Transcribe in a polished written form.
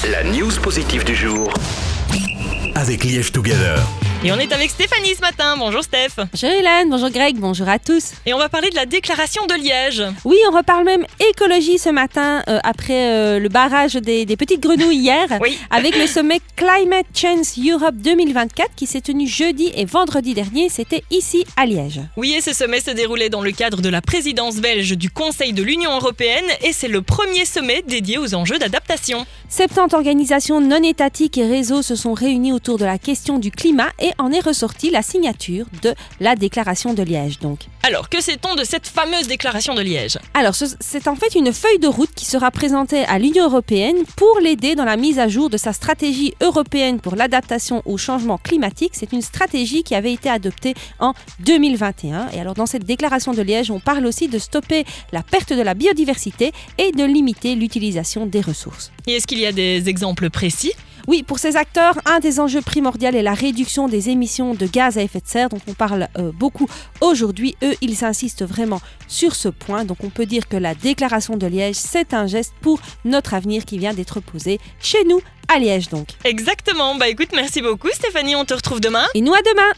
La news positive du jour avec Liège Together. Et on est avec Stéphanie ce matin. Bonjour Steph. Bonjour Hélène, bonjour Greg, bonjour à tous. Et on va parler de la déclaration de Liège. Oui, on reparle même écologie ce matin après le barrage des petites grenouilles hier, Oui. avec le sommet Climate Change Europe 2024 qui s'est tenu jeudi et vendredi dernier. C'était ici à Liège. Oui, et ce sommet se déroulait dans le cadre de la présidence belge du Conseil de l'Union européenne et c'est le premier sommet dédié aux enjeux d'adaptation. 70 organisations non étatiques et réseaux se sont réunis autour de la question du climat et en est ressortie la signature de la déclaration de Liège donc. Alors, que sait-on de cette fameuse déclaration de Liège ? Alors, c'est en fait une feuille de route qui sera présentée à l'Union européenne pour l'aider dans la mise à jour de sa stratégie européenne pour l'adaptation au changement climatique. C'est une stratégie qui avait été adoptée en 2021. Et alors, dans cette déclaration de Liège, on parle aussi de stopper la perte de la biodiversité et de limiter l'utilisation des ressources. Et est-ce qu'il y a des exemples précis ? Oui, pour ces acteurs, un des enjeux primordiaux est la réduction des émissions de gaz à effet de serre dont on parle beaucoup aujourd'hui. Eux, ils insistent vraiment sur ce point. Donc on peut dire que la déclaration de Liège, c'est un geste pour notre avenir qui vient d'être posé chez nous à Liège donc. Exactement. Écoute, merci beaucoup Stéphanie, on te retrouve demain. Et nous à demain.